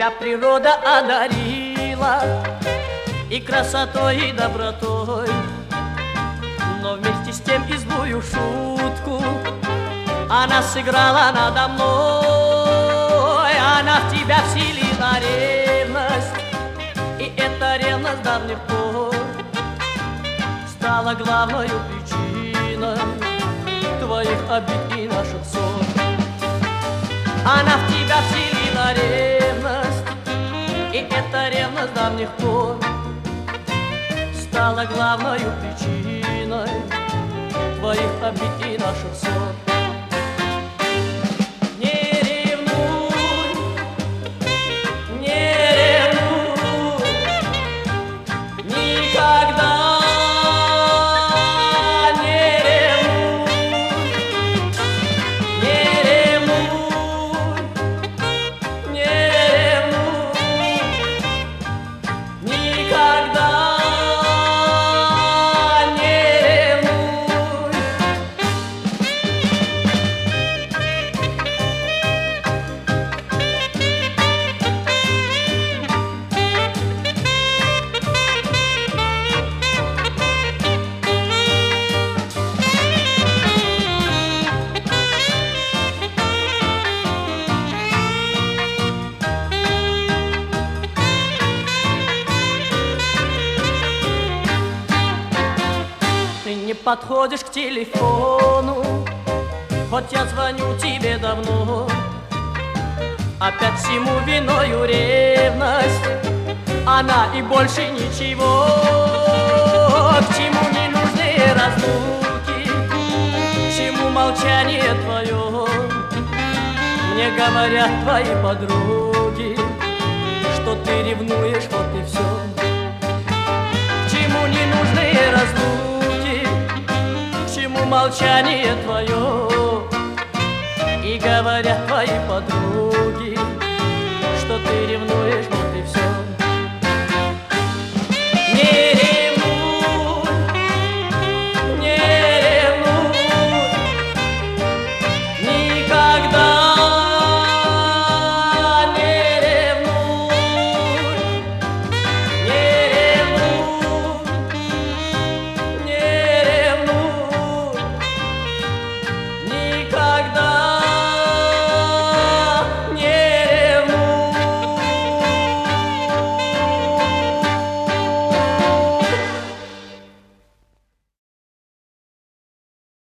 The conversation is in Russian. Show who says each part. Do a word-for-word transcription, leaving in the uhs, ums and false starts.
Speaker 1: Тебя природа одарила и красотой, и добротой, но вместе с тем и злую шутку она сыграла надо мной. Она в тебя вселила ревность, и эта ревность давних пор стала главной причиной твоих обид и наших ссор. Она в тебя вселила ревность, и эта ревность давних пор стала главной причиной твоих обид и наших ссор. Подходишь к телефону, хоть я звоню тебе давно. Опять всему виною ревность, она и больше ничего. К чему ненужные разлуки, к чему молчание твое? Мне говорят твои подруги, что ты ревнуешь, вот и все. К чему ненужные разлуки, молчание твое, и говорят твои подруги,